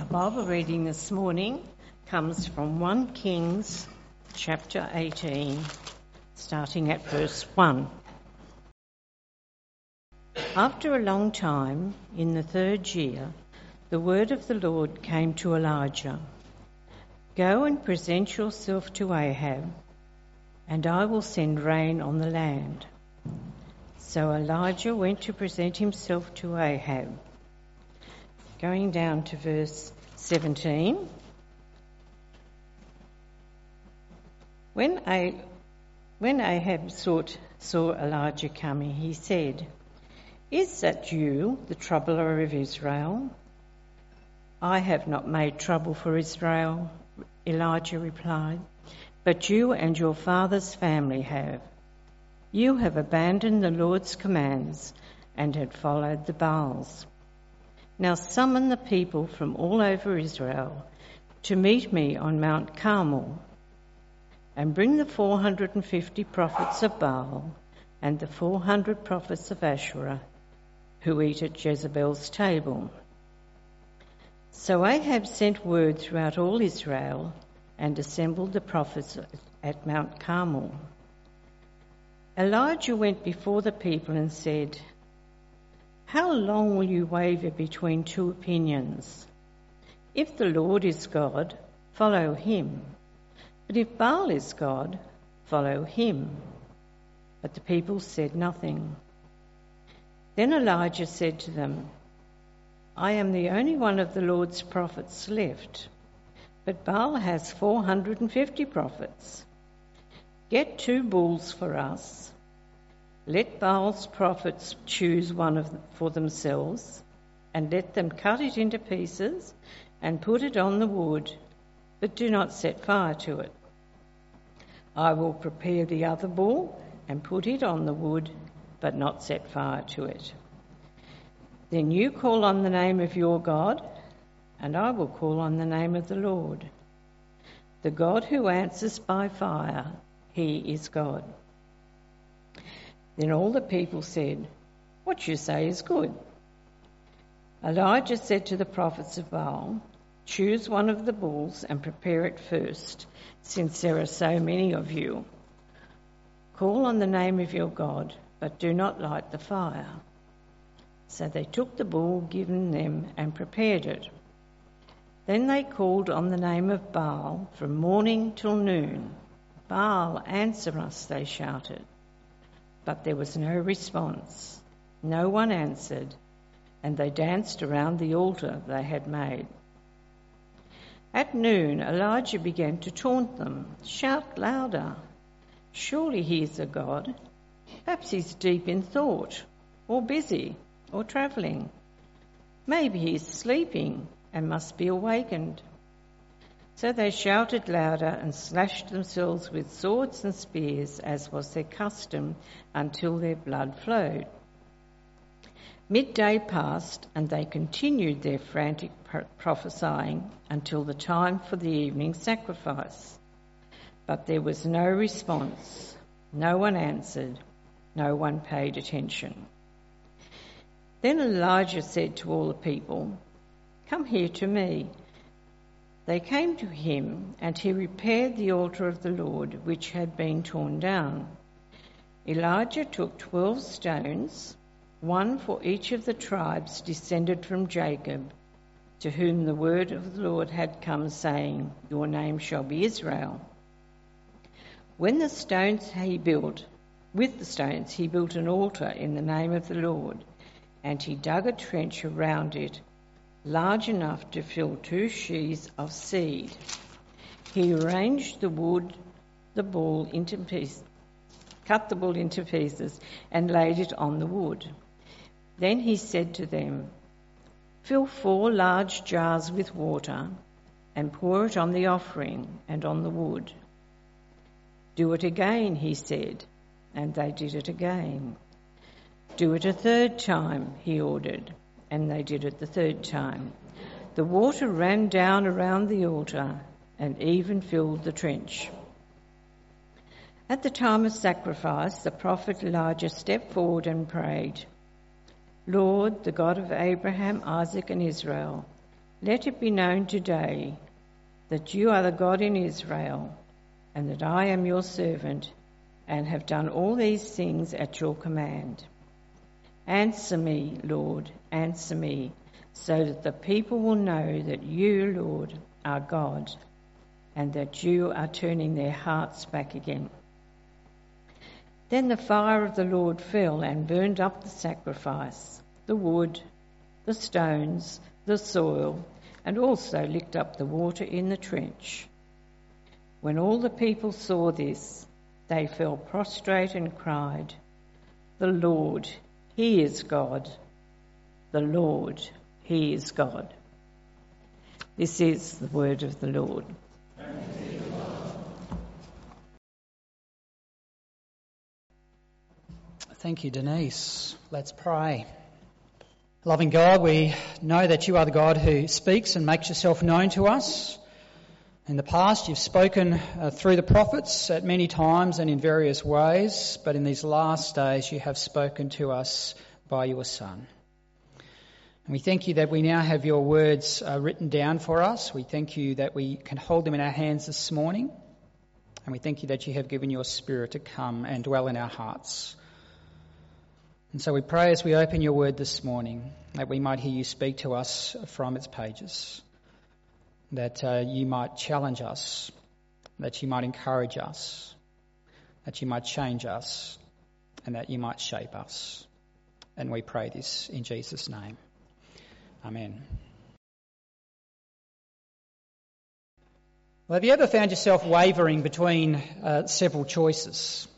Bible reading this morning comes from 1 Kings chapter 18, starting at verse 1. After a long time, in the 3rd year, the word of the Lord came to Elijah. Go and present yourself to Ahab, and I will send rain on the land. So Elijah went to present himself to Ahab. Going down to verse 17. When Ahab saw Elijah coming, he said, "Is that you, the troubler of Israel?" "I have not made trouble for Israel," Elijah replied, "but you and your father's family have. You have abandoned the Lord's commands and had followed the Baals. Now summon the people from all over Israel to meet me on Mount Carmel, and bring the 450 prophets of Baal and the 400 prophets of Asherah who eat at Jezebel's table." So Ahab sent word throughout all Israel and assembled the prophets at Mount Carmel. Elijah went before the people and said, "How long will you waver between two opinions? If the Lord is God, follow him. But if Baal is God, follow him." But the people said nothing. Then Elijah said to them, "I am the only one of the Lord's prophets left, but Baal has 450 prophets. Get 2 bulls for us. Let Baal's prophets choose one for themselves, and let them cut it into pieces and put it on the wood, but do not set fire to it. I will prepare the other bull and put it on the wood, but not set fire to it. Then you call on the name of your God, and I will call on the name of the Lord. The God who answers by fire, he is God." Then all the people said, "What you say is good." Elijah said to the prophets of Baal, "Choose one of the bulls and prepare it first, since there are so many of you. Call on the name of your God, but do not light the fire." So they took the bull given them and prepared it. Then they called on the name of Baal from morning till noon. "Baal, answer us," they shouted. But there was no response. No one answered, and they danced around the altar they had made. At noon, Elijah began to taunt them. "Shout louder. Surely he is a god. Perhaps he's deep in thought, or busy, or travelling. Maybe he's sleeping and must be awakened." So they shouted louder and slashed themselves with swords and spears, as was their custom, until their blood flowed. Midday passed, and they continued their frantic prophesying until the time for the evening sacrifice. But there was no response. No one answered. No one paid attention. Then Elijah said to all the people, "Come here to me." They came to him, and he repaired the altar of the Lord, which had been torn down. Elijah took 12 stones, one for each of the tribes descended from Jacob, to whom the word of the Lord had come, saying, "Your name shall be Israel." With the stones he built an altar in the name of the Lord, and he dug a trench around it, large enough to fill 2 sheaves of seed. He arranged the bull into pieces, cut the bull into pieces, and laid it on the wood. Then he said to them, "Fill 4 large jars with water, and pour it on the offering and on the wood." "Do it again," he said, and they did it again. "Do it a 3rd time," he ordered, and they did it the 3rd time. The water ran down around the altar and even filled the trench. At the time of sacrifice, the prophet Elijah stepped forward and prayed, "Lord, the God of Abraham, Isaac and Israel, Let it be known today that you are the God in Israel, and that I am your servant, and have done all these things at your command. Answer me, Lord, answer me, so that the people will know that you, Lord, are God, and that you are turning their hearts back again." Then the fire of the Lord fell and burned up the sacrifice, the wood, the stones, the soil, and also licked up the water in the trench. When all the people saw this, they fell prostrate and cried, "The Lord, He is God. The Lord, He is God." This is the word of the Lord. Thank you, Denise. Let's pray. Loving God, we know that you are the God who speaks and makes yourself known to us. In the past, you've spoken through the prophets at many times and in various ways, but in these last days, you have spoken to us by your Son. And we thank you that we now have your words written down for us. We thank you that we can hold them in our hands this morning. And we thank you that you have given your Spirit to come and dwell in our hearts. And so we pray as we open your word this morning that we might hear you speak to us from its pages, that you might challenge us, that you might encourage us, that you might change us, and that you might shape us. And we pray this in Jesus' name. Amen. Well, have you ever found yourself wavering between several choices?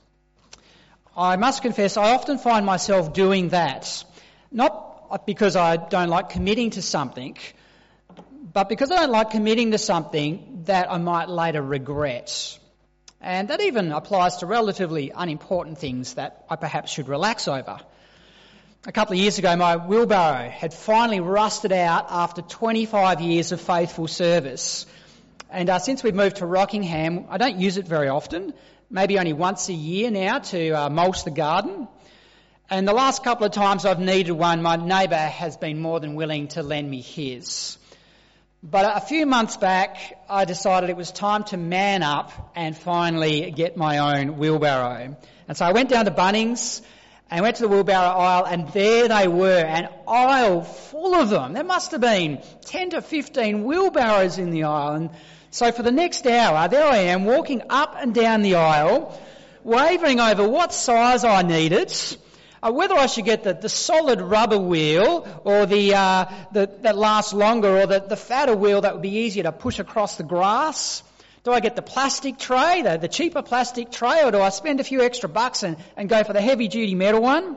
I must confess, I often find myself doing that, not because I don't like committing to something, but because I don't like committing to something that I might later regret. And that even applies to relatively unimportant things that I perhaps should relax over. A couple of years ago, my wheelbarrow had finally rusted out after 25 years of faithful service. And since we've moved to Rockingham, I don't use it very often. Maybe only once a year now to mulch the garden. And the last couple of times I've needed one, my neighbour has been more than willing to lend me his. But a few months back, I decided it was time to man up and finally get my own wheelbarrow. And so I went down to Bunnings and went to the wheelbarrow aisle, and there they were, an aisle full of them. There must have been 10 to 15 wheelbarrows in the aisle. And so for the next hour, there I am walking up and down the aisle, wavering over what size I needed, whether I should get the solid rubber wheel or that lasts longer, or the fatter wheel that would be easier to push across the grass. Do I get the plastic tray, the cheaper plastic tray, or do I spend a few extra bucks and go for the heavy-duty metal one?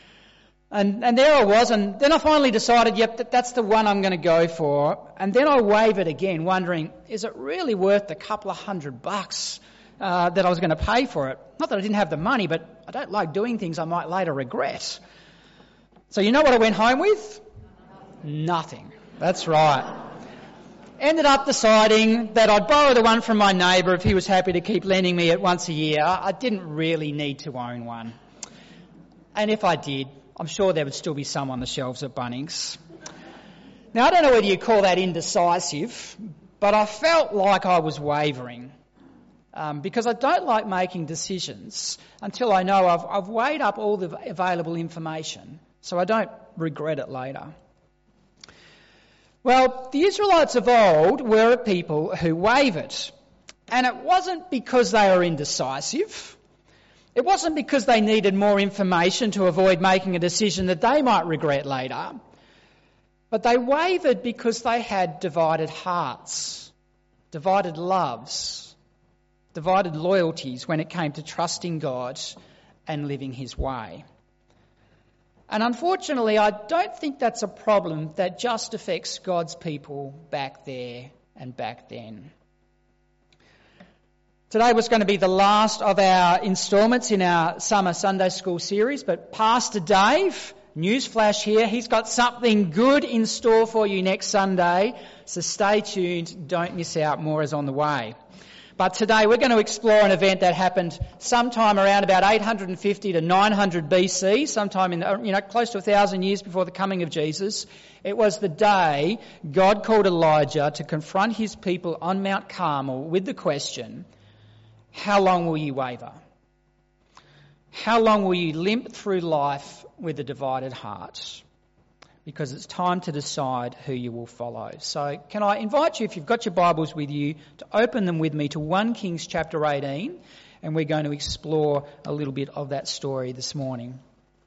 And there I was, and then I finally decided, yep, that's the one I'm going to go for. And then I wavered again, wondering, is it really worth the couple of $100 that I was going to pay for it? Not that I didn't have the money, but I don't like doing things I might later regret. So you know what I went home with? Nothing. That's right. Ended up deciding that I'd borrow the one from my neighbour if he was happy to keep lending me it once a year. I didn't really need to own one. And if I did, I'm sure there would still be some on the shelves at Bunnings. Now, I don't know whether you call that indecisive, but I felt like I was wavering because I don't like making decisions until I know I've weighed up all the available information, so I don't regret it later. Well, the Israelites of old were a people who wavered, and it wasn't because they were indecisive. It wasn't because they needed more information to avoid making a decision that they might regret later, but they wavered because they had divided hearts, divided loves, divided loyalties when it came to trusting God and living His way. And unfortunately, I don't think that's a problem that just affects God's people back there and back then. Today was going to be the last of our instalments in our summer Sunday school series, but Pastor Dave, newsflash here, he's got something good in store for you next Sunday, so stay tuned, don't miss out, more is on the way. But today we're going to explore an event that happened sometime around about 850 to 900 BC, sometime in close to 1,000 years before the coming of Jesus. It was the day God called Elijah to confront his people on Mount Carmel with the question, how long will you waver? How long will you limp through life with a divided heart? Because it's time to decide who you will follow. So can I invite you, if you've got your Bibles with you, to open them with me to 1 Kings chapter 18, and we're going to explore a little bit of that story this morning.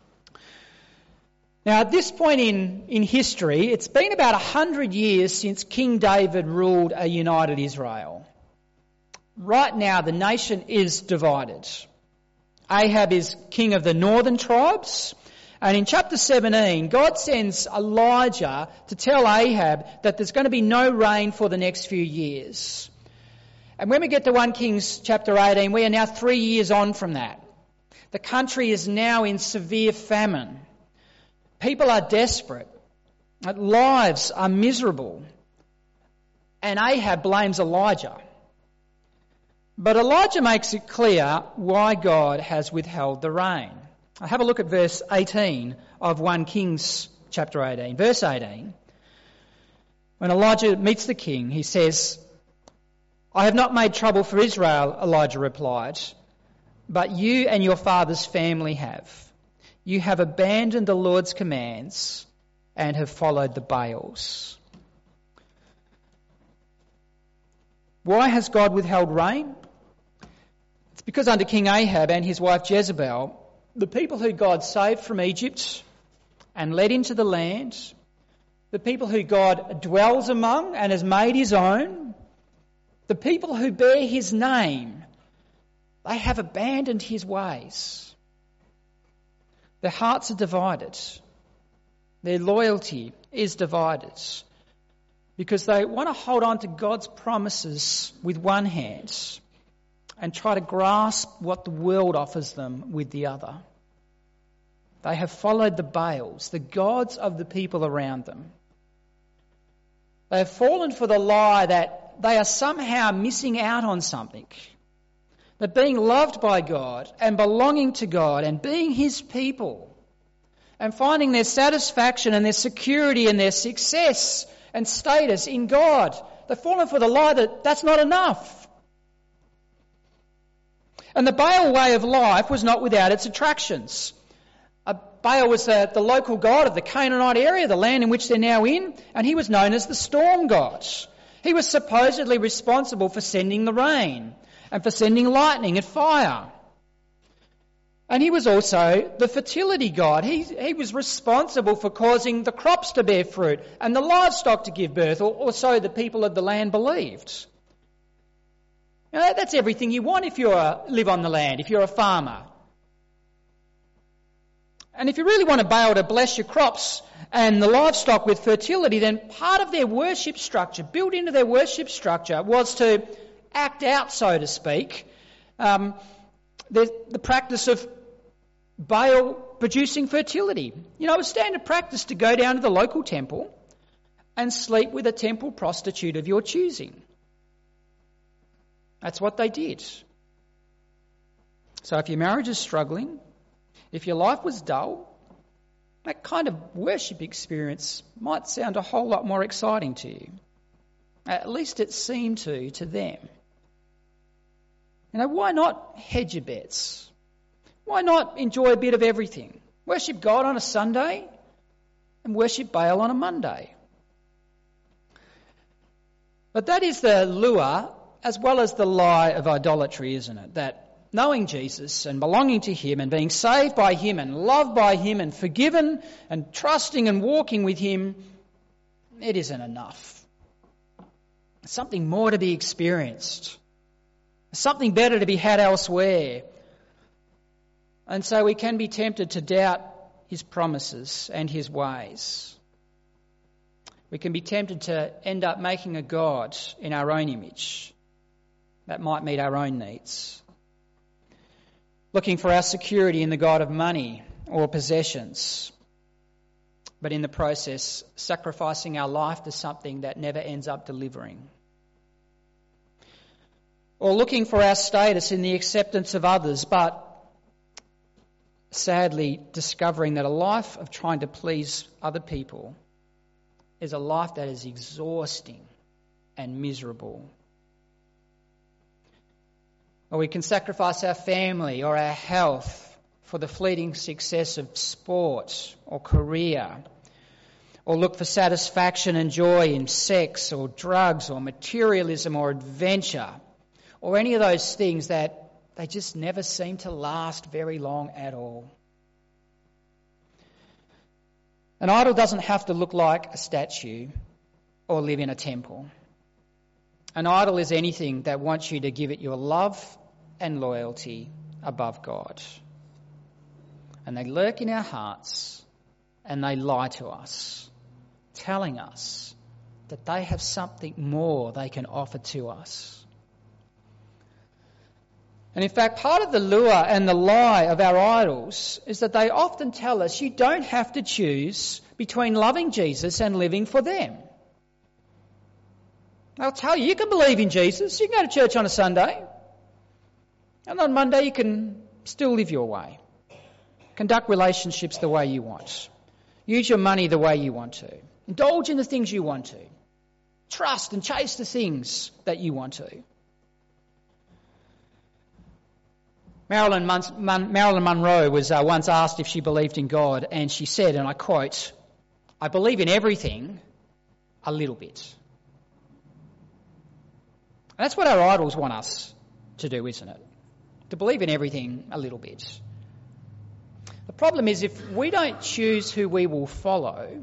Now, at this point in history, it's been about 100 years since King David ruled a united Israel. Right now, the nation is divided. Ahab is king of the northern tribes. And in chapter 17, God sends Elijah to tell Ahab that there's going to be no rain for the next few years. And when we get to 1 Kings chapter 18, we are now 3 years on from that. The country is now in severe famine. People are desperate. Lives are miserable. And Ahab blames Elijah. But Elijah makes it clear why God has withheld the rain. Have a look at verse 18 of 1 Kings chapter 18. Verse 18. When Elijah meets the king, he says, I have not made trouble for Israel, Elijah replied, but you and your father's family have. You have abandoned the Lord's commands and have followed the Baals. Why has God withheld rain? It's because under King Ahab and his wife Jezebel, the people who God saved from Egypt and led into the land, the people who God dwells among and has made his own, the people who bear his name, they have abandoned his ways. Their hearts are divided. Their loyalty is divided because they want to hold on to God's promises with one hand and try to grasp what the world offers them with the other. They have followed the Baals, the gods of the people around them. They have fallen for the lie that they are somehow missing out on something. That being loved by God and belonging to God and being his people and finding their satisfaction and their security and their success and status in God, they've fallen for the lie that that's not enough. And the Baal way of life was not without its attractions. Baal was the local god of the Canaanite area, the land in which they're now in, and he was known as the storm god. He was supposedly responsible for sending the rain and for sending lightning and fire. And he was also the fertility god. He was responsible for causing the crops to bear fruit and the livestock to give birth, or so the people of the land believed. Now, that's everything you want if you live on the land, if you're a farmer. And if you really want a Baal to bless your crops and the livestock with fertility, then part of their worship structure, built into their worship structure, was to act out, so to speak, the practice of Baal producing fertility. You know, it was standard practice to go down to the local temple and sleep with a temple prostitute of your choosing. That's what they did. So if your marriage is struggling, if your life was dull, that kind of worship experience might sound a whole lot more exciting to you. At least it seemed to them. You know, why not hedge your bets? Why not enjoy a bit of everything? Worship God on a Sunday and worship Baal on a Monday. But that is the lure as well as the lie of idolatry, isn't it? That knowing Jesus and belonging to him and being saved by him and loved by him and forgiven and trusting and walking with him, it isn't enough. There's something more to be experienced. There's something better to be had elsewhere. And so we can be tempted to doubt his promises and his ways. We can be tempted to end up making a god in our own image that might meet our own needs. Looking for our security in the god of money or possessions, but in the process sacrificing our life to something that never ends up delivering. or looking for our status in the acceptance of others, but sadly discovering that a life of trying to please other people is a life that is exhausting and miserable. Or we can sacrifice our family or our health for the fleeting success of sport or career, or look for satisfaction and joy in sex or drugs or materialism or adventure, or any of those things that they just never seem to last very long at all. An idol doesn't have to look like a statue or live in a temple. An idol is anything that wants you to give it your love and loyalty above God. And they lurk in our hearts and they lie to us, telling us that they have something more they can offer to us. And in fact, part of the lure and the lie of our idols is that they often tell us you don't have to choose between loving Jesus and living for them. They'll tell you can believe in Jesus, you can go to church on a Sunday, and on Monday you can still live your way. Conduct relationships the way you want. Use your money the way you want to. Indulge in the things you want to. Trust and chase the things that you want to. Marilyn Monroe was once asked if she believed in God, and she said, and I quote, "I believe in everything a little bit." And that's what our idols want us to do, isn't it? To believe in everything a little bit. The problem is if we don't choose who we will follow,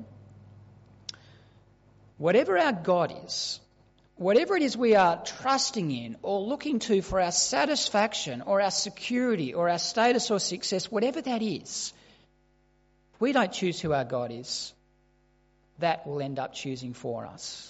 whatever our God is, whatever it is we are trusting in or looking to for our satisfaction or our security or our status or success, whatever that is, if we don't choose who our God is, that will end up choosing for us.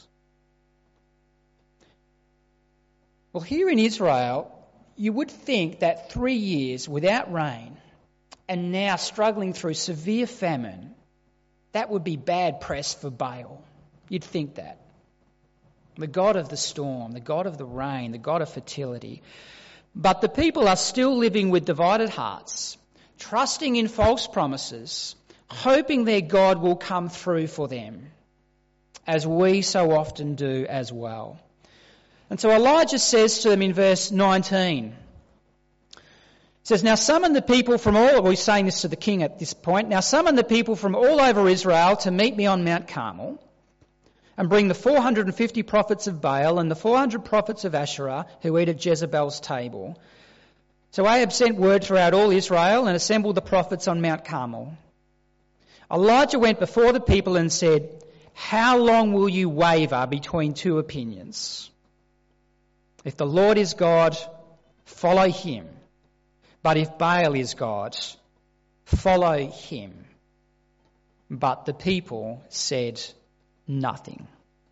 Well, here in Israel, you would think that 3 years without rain and now struggling through severe famine, that would be bad press for Baal. You'd think that. The God of the storm, the God of the rain, the God of fertility. But the people are still living with divided hearts, trusting in false promises, hoping their God will come through for them, as we so often do as well. And so Elijah says to them in verse 19, it says, "Now summon the people from all," well, he's saying this to the king at this point, "Now summon the people from all over Israel to meet me on Mount Carmel, and bring the 450 prophets of Baal and the 400 prophets of Asherah who eat at Jezebel's table." So Ahab sent word throughout all Israel and assembled the prophets on Mount Carmel. Elijah went before the people and said, "How long will you waver between two opinions? If the Lord is God, follow him. But if Baal is God, follow him." But the people said nothing.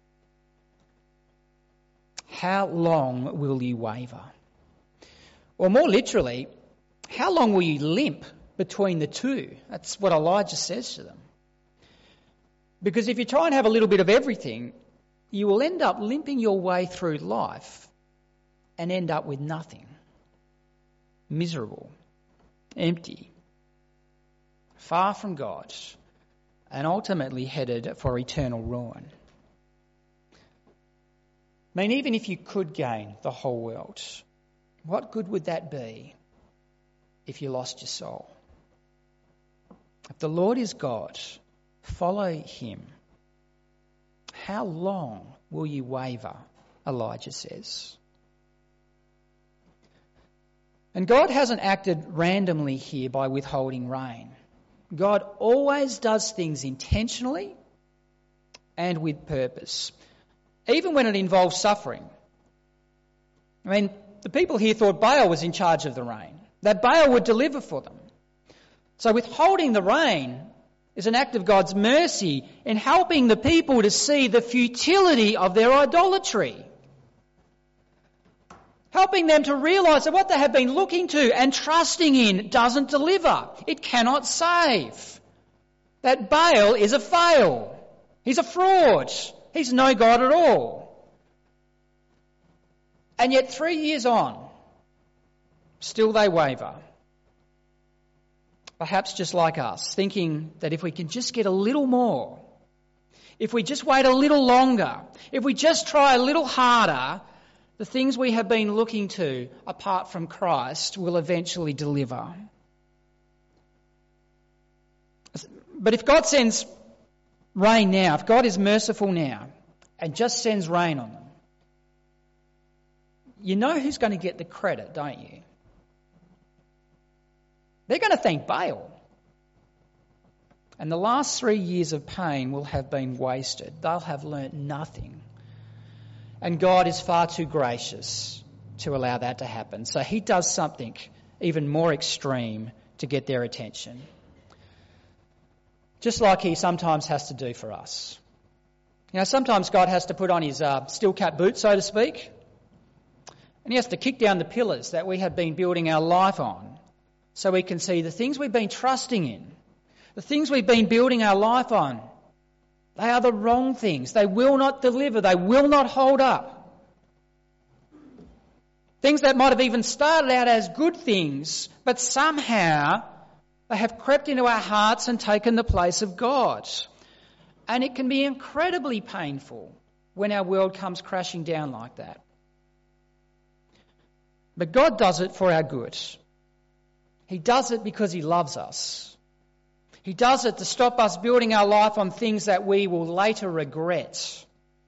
How long will you waver? Or more literally, how long will you limp between the two? That's what Elijah says to them. Because if you try and have a little bit of everything, you will end up limping your way through life and end up with nothing. Miserable, empty, far from God, and ultimately headed for eternal ruin. I mean, even if you could gain the whole world, what good would that be if you lost your soul? If the Lord is God, follow him. How long will you waver? Elijah says. And God hasn't acted randomly here by withholding rain. God always does things intentionally and with purpose, even when it involves suffering. I mean, the people here thought Baal was in charge of the rain, that Baal would deliver for them. So withholding the rain is an act of God's mercy in helping the people to see the futility of their idolatry. Helping them to realise that what they have been looking to and trusting in doesn't deliver. It cannot save. That Baal is a fail. He's a fraud. He's no God at all. And yet 3 years on, still they waver. Perhaps just like us, thinking that if we can just get a little more, if we just wait a little longer, if we just try a little harder, the things we have been looking to apart from Christ will eventually deliver. But if God sends rain now, if God is merciful now and just sends rain on them, you know who's going to get the credit, don't you? They're going to thank Baal. And the last 3 years of pain will have been wasted. They'll have learnt nothing. And God is far too gracious to allow that to happen. So he does something even more extreme to get their attention. Just like he sometimes has to do for us. You know, sometimes God has to put on his steel cap boots, so to speak, and he has to kick down the pillars that we have been building our life on so we can see the things we've been trusting in, the things we've been building our life on, they are the wrong things. They will not deliver. They will not hold up. Things that might have even started out as good things, but somehow they have crept into our hearts and taken the place of God. And it can be incredibly painful when our world comes crashing down like that. But God does it for our good. He does it because he loves us. He does it to stop us building our life on things that we will later regret.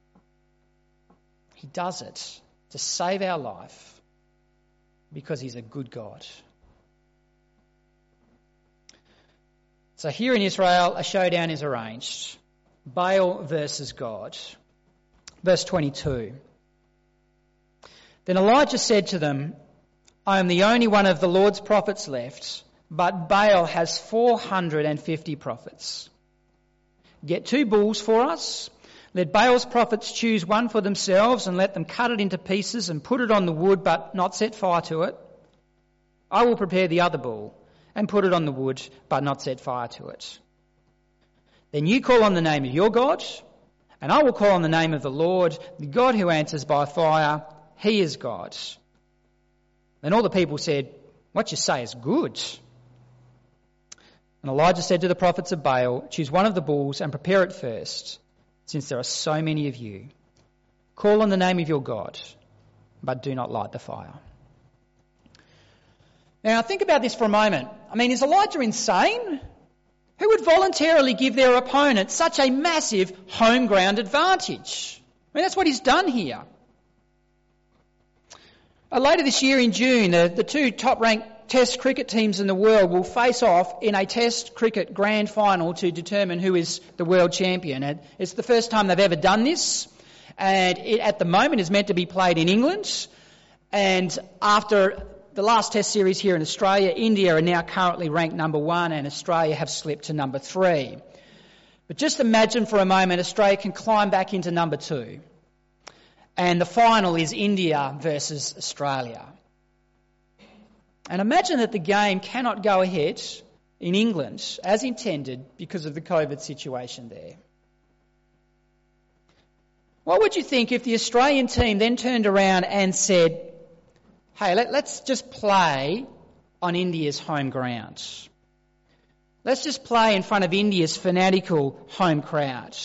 He does it to save our life because he's a good God. So here in Israel, a showdown is arranged. Baal versus God. Verse 22. Then Elijah said to them, I am the only one of the Lord's prophets left, but Baal has 450 prophets. Get 2 bulls for us. Let Baal's prophets choose one for themselves and let them cut it into pieces and put it on the wood but not set fire to it. I will prepare the other bull and put it on the wood but not set fire to it. Then you call on the name of your God, and I will call on the name of the Lord, the God who answers by fire. He is God. And all the people said, what you say is good. And Elijah said to the prophets of Baal, choose one of the bulls and prepare it first, since there are so many of you. Call on the name of your God, but do not light the fire. Now think about this for a moment. I mean, is Elijah insane? Who would voluntarily give their opponent such a massive home ground advantage? I mean, that's what he's done here. Later this year in June, the 2 top-ranked Test cricket teams in the world will face off in a Test cricket grand final to determine who is the world champion. And it's the first time they've ever done this, and it at the moment is meant to be played in England. And after the last Test series here in Australia, India are now currently ranked number 1 and Australia have slipped to number 3. But just imagine for a moment Australia can climb back into number 2. And the final is India versus Australia. And imagine that the game cannot go ahead in England as intended because of the COVID situation there. What would you think if the Australian team then turned around and said, hey, let's just play on India's home ground. Let's just play in front of India's fanatical home crowd.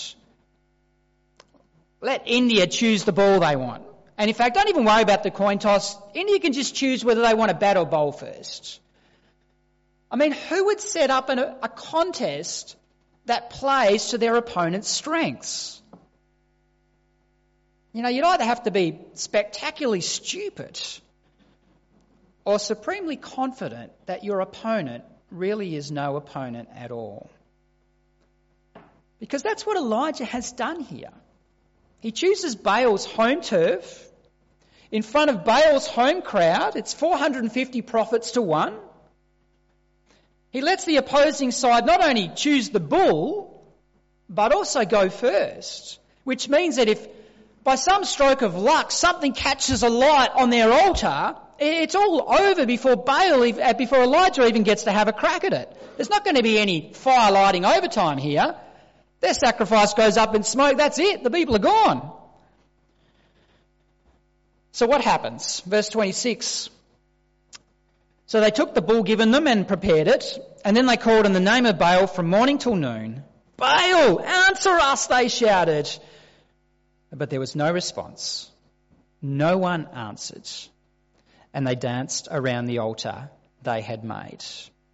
Let India choose the ball they want. And in fact, don't even worry about the coin toss. India can just choose whether they want to bat or bowl first. I mean, who would set up a contest that plays to their opponent's strengths? You know, you'd either have to be spectacularly stupid or supremely confident that your opponent really is no opponent at all. Because that's what Elijah has done here. He chooses Baal's home turf in front of Baal's home crowd. It's 450 prophets to 1. He lets the opposing side not only choose the bull, but also go first, which means that if by some stroke of luck something catches a light on their altar, it's all over before Elijah even gets to have a crack at it. There's not going to be any fire lighting overtime here. Their sacrifice goes up in smoke, that's it, the people are gone. So what happens? Verse 26. So they took the bull given them and prepared it, and then they called in the name of Baal from morning till noon. Baal, answer us, they shouted. But there was no response. No one answered. And they danced around the altar they had made.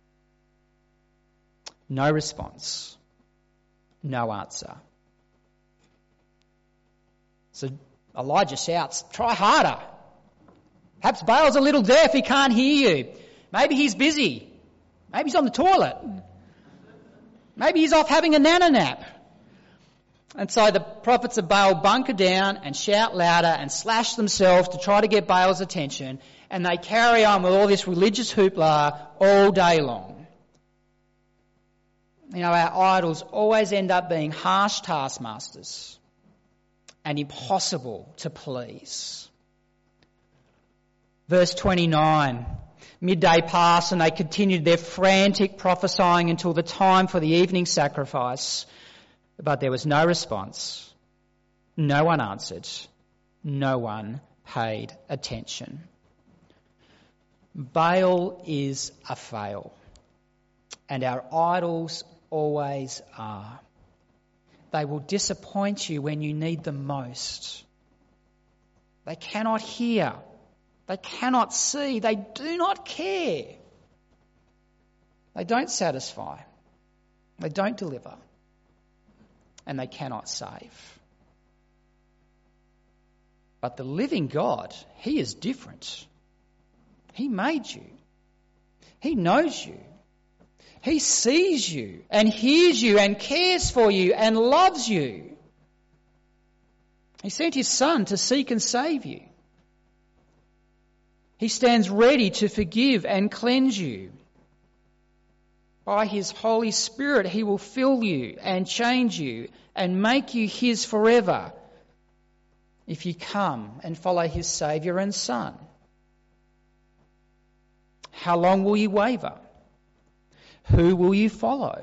No response. No answer. So Elijah shouts, try harder. Perhaps Baal's a little deaf, he can't hear you. Maybe he's busy. Maybe he's on the toilet. Maybe he's off having a nana nap. And so the prophets of Baal bunker down and shout louder and slash themselves to try to get Baal's attention, and they carry on with all this religious hoopla all day long. You know, our idols always end up being harsh taskmasters and impossible to please. Verse 29, midday passed and they continued their frantic prophesying until the time for the evening sacrifice. But there was no response. No one answered. No one paid attention. Baal is a fail, and our idols always are. They will disappoint you when you need them most. They cannot hear. They cannot see. They do not care. They don't satisfy. They don't deliver. And they cannot save. But the living God, He is different. He made you. He knows you. He sees you and hears you and cares for you and loves you. He sent His Son to seek and save you. He stands ready to forgive and cleanse you. By His Holy Spirit, He will fill you and change you and make you His forever if you come and follow His Saviour and Son. How long will you waver? Who will you follow?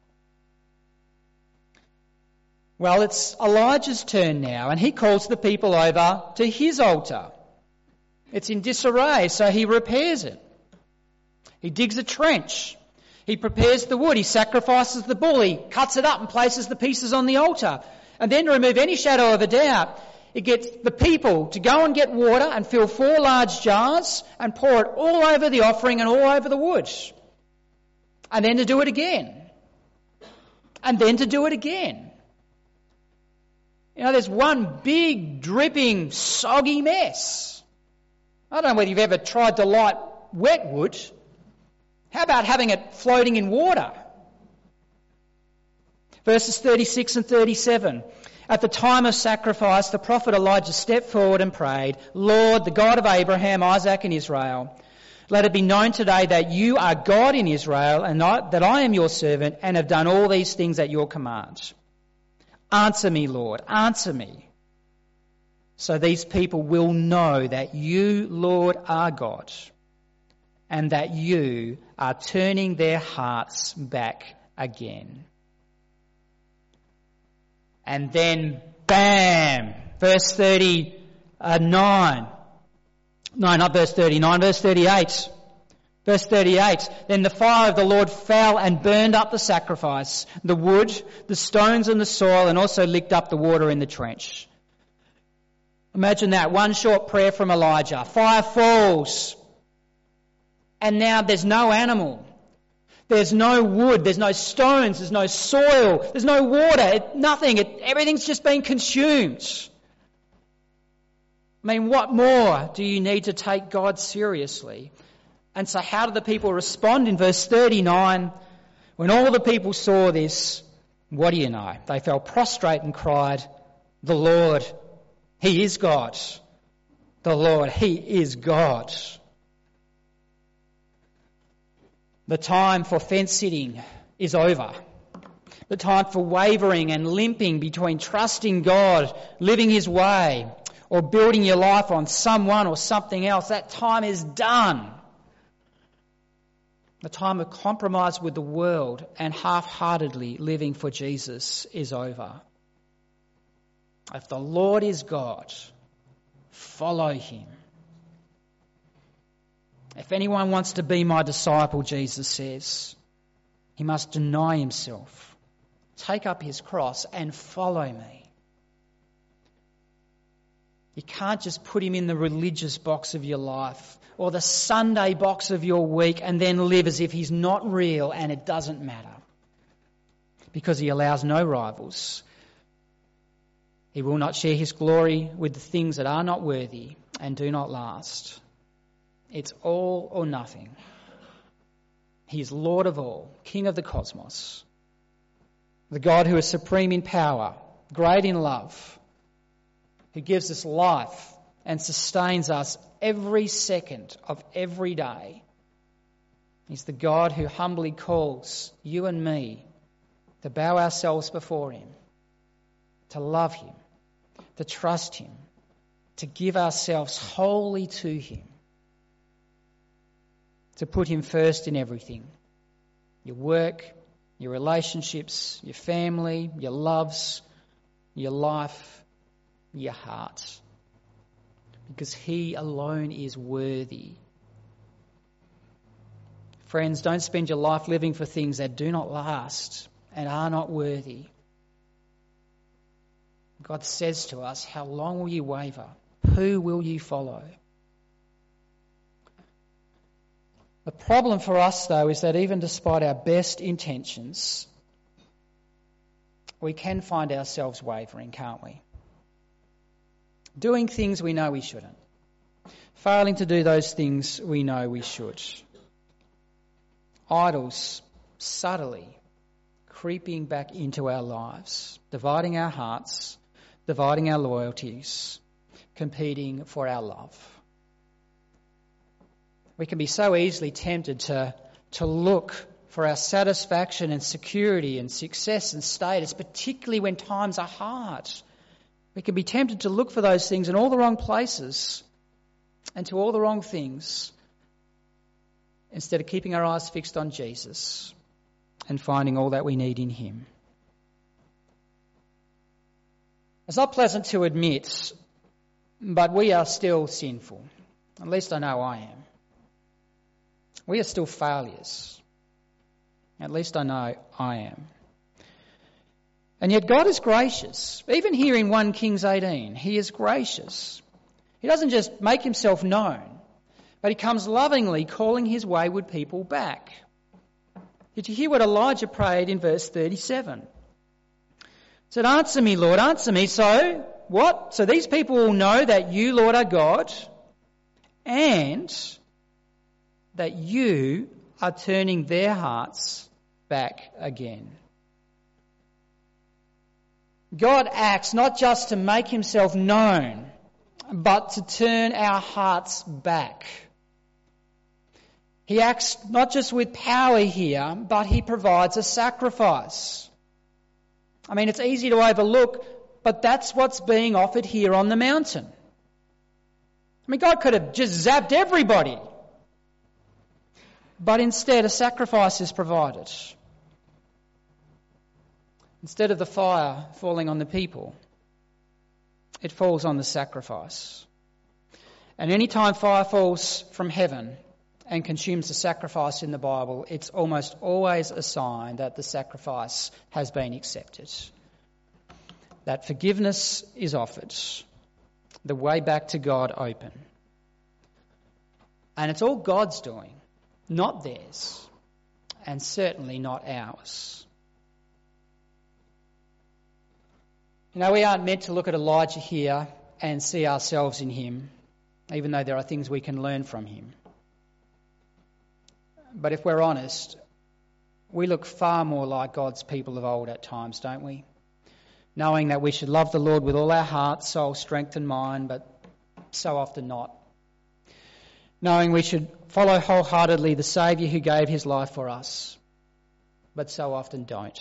Well, it's Elijah's turn now, and he calls the people over to his altar. It's in disarray, so he repairs it. He digs a trench. He prepares the wood. He sacrifices the bull. He cuts it up and places the pieces on the altar. And then, to remove any shadow of a doubt, he gets the people to go and get water and fill 4 large jars and pour it all over the offering and all over the wood. And then to do it again. And then to do it again. You know, there's one big, dripping, soggy mess. I don't know whether you've ever tried to light wet wood. How about having it floating in water? Verses 36 and 37. At the time of sacrifice, the prophet Elijah stepped forward and prayed, Lord, the God of Abraham, Isaac and Israel, let it be known today that you are God in Israel and that I am your servant and have done all these things at your command. Answer me, Lord, answer me. So these people will know that you, Lord, are God and that you are turning their hearts back again. And then, bam, verse 39. No, not verse 39, verse 38. Verse 38, then the fire of the Lord fell and burned up the sacrifice, the wood, the stones and the soil, and also licked up the water in the trench. Imagine that, one short prayer from Elijah. Fire falls. And now there's no animal. There's no wood, there's no stones, there's no soil, there's no water, nothing. Everything's just been consumed. I mean, what more do you need to take God seriously? And so how did the people respond in verse 39? When all the people saw this, what do you know? They fell prostrate and cried, the Lord, He is God. The Lord, He is God. The time for fence sitting is over. The time for wavering and limping between trusting God, living His way, or building your life on someone or something else, that time is done. The time of compromise with the world and half-heartedly living for Jesus is over. If the Lord is God, follow him. If anyone wants to be my disciple, Jesus says, he must deny himself, take up his cross and follow me. You can't just put him in the religious box of your life or the Sunday box of your week and then live as if he's not real and it doesn't matter, because he allows no rivals. He will not share his glory with the things that are not worthy and do not last. It's all or nothing. He is Lord of all, King of the cosmos, the God who is supreme in power, great in love, who gives us life and sustains us every second of every day. He's the God who humbly calls you and me to bow ourselves before him, to love him, to trust him, to give ourselves wholly to him, to put him first in everything. Your work, your relationships, your family, your loves, your life, your heart. Because he alone is worthy. Friends, don't spend your life living for things that do not last and are not worthy. God says to us, how long will you waver? Who will you follow? The problem for us, though, is that even despite our best intentions, we can find ourselves wavering, can't we? Doing things we know we shouldn't. Failing to do those things we know we should. Idols subtly creeping back into our lives, dividing our hearts, dividing our loyalties, competing for our love. We can be so easily tempted to look for our satisfaction and security and success and status, particularly when times are hard. We can be tempted to look for those things in all the wrong places and to all the wrong things, instead of keeping our eyes fixed on Jesus and finding all that we need in him. It's not pleasant to admit, but we are still sinful. At least I know I am. We are still failures. At least I know I am. And yet God is gracious. Even here in 1 Kings 18, he is gracious. He doesn't just make himself known, but he comes lovingly calling his wayward people back. Did you hear what Elijah prayed in verse 37? He said, answer me, Lord, answer me. So, what? So these people will know that you, Lord, are God, and that you are turning their hearts back again. God acts not just to make himself known, but to turn our hearts back. He acts not just with power here, but he provides a sacrifice. I mean, it's easy to overlook, but that's what's being offered here on the mountain. I mean, God could have just zapped everybody. But instead, a sacrifice is provided. Instead of the fire falling on the people, it falls on the sacrifice. And any time fire falls from heaven and consumes the sacrifice in the Bible, it's almost always a sign that the sacrifice has been accepted, that forgiveness is offered, the way back to God open. And it's all God's doing, not theirs, and certainly not ours. You know, we aren't meant to look at Elijah here and see ourselves in him, even though there are things we can learn from him. But if we're honest, we look far more like God's people of old at times, don't we? Knowing that we should love the Lord with all our heart, soul, strength and mind, but so often not. Knowing we should follow wholeheartedly the Saviour who gave his life for us, but so often don't.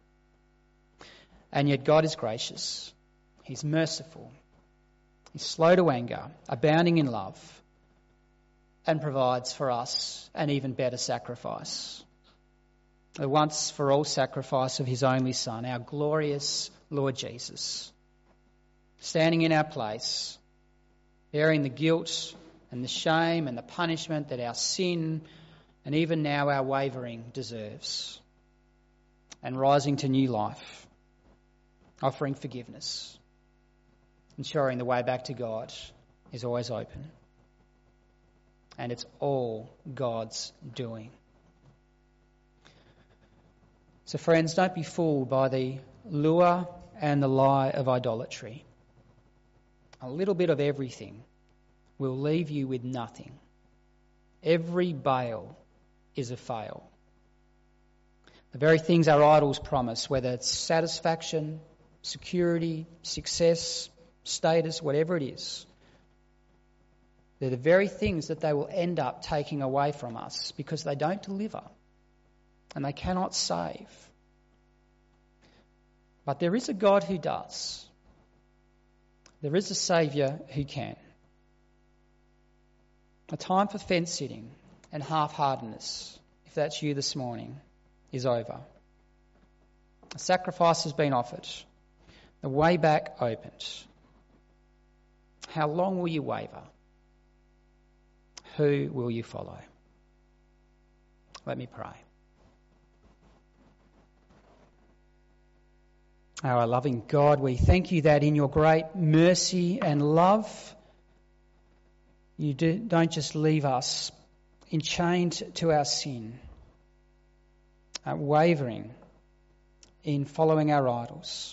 And yet God is gracious. He's merciful. He's slow to anger, abounding in love, and provides for us an even better sacrifice. The once for all sacrifice of his only Son, our glorious Lord Jesus, standing in our place, bearing the guilt and the shame and the punishment that our sin and even now our wavering deserves, and rising to new life, offering forgiveness, ensuring the way back to God is always open. And it's all God's doing. So friends, don't be fooled by the lure and the lie of idolatry. A little bit of everything will leave you with nothing. Every Baal is a fail. The very things our idols promise, whether it's satisfaction, security, success, status, whatever it is, they're the very things that they will end up taking away from us because they don't deliver and they cannot save. But there is a God who does. There is a Saviour who can. A time for fence sitting and half-heartedness, if that's you this morning, is over. A sacrifice has been offered. The way back opened. How long will you waver? Who will you follow? Let me pray. Our loving God, we thank you that in your great mercy and love, you don't just leave us enchained to our sin, wavering in following our idols.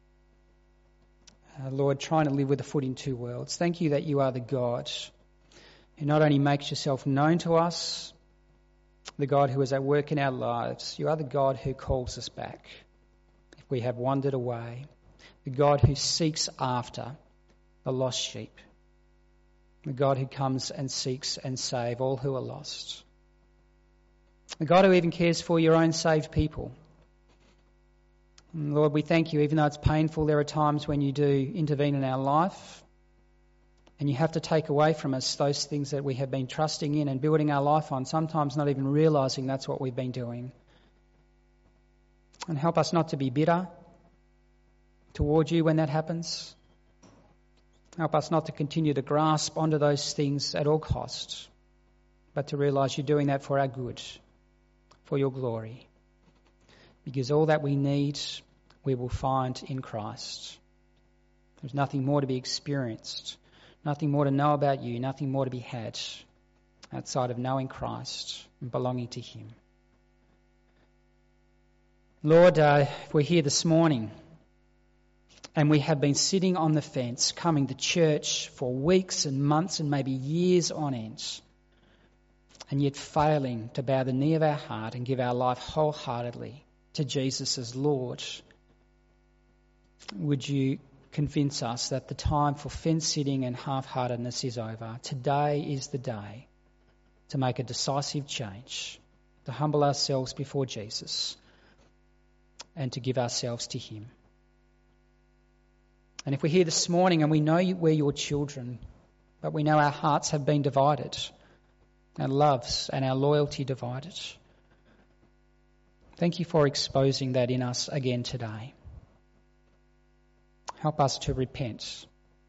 Lord, trying to live with a foot in two worlds. Thank you that you are the God who not only makes yourself known to us, the God who is at work in our lives, you are the God who calls us back if we have wandered away, the God who seeks after the lost sheep, the God who comes and seeks and saves all who are lost, the God who even cares for your own saved people. And Lord, we thank you, even though it's painful, there are times when you do intervene in our life and you have to take away from us those things that we have been trusting in and building our life on, sometimes not even realising that's what we've been doing. And help us not to be bitter towards you when that happens. Help us not to continue to grasp onto those things at all costs, but to realise you're doing that for our good, for your glory. Because all that we need, we will find in Christ. There's nothing more to be experienced, nothing more to know about you, nothing more to be had outside of knowing Christ and belonging to him. Lord, if we're here this morning and we have been sitting on the fence, coming to church for weeks and months and maybe years on end, and yet failing to bow the knee of our heart and give our life wholeheartedly to Jesus as Lord, would you convince us that the time for fence-sitting and half-heartedness is over? Today is the day to make a decisive change, to humble ourselves before Jesus and to give ourselves to him. And if we're here this morning and we know we're your children, but we know our hearts have been divided, our loves and our loyalty divided, thank you for exposing that in us again today. Help us to repent,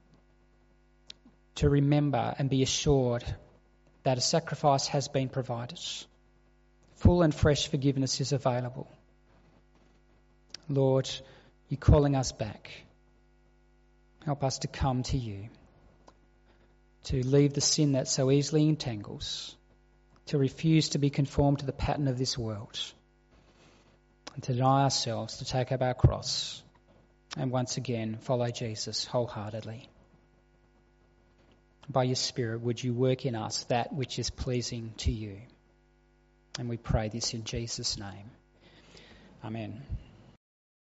to remember and be assured that a sacrifice has been provided. Full and fresh forgiveness is available. Lord, you're calling us back. Help us to come to you, to leave the sin that so easily entangles, to refuse to be conformed to the pattern of this world, and to deny ourselves, to take up our cross, and once again follow Jesus wholeheartedly. By your Spirit, would you work in us that which is pleasing to you? And we pray this in Jesus' name. Amen.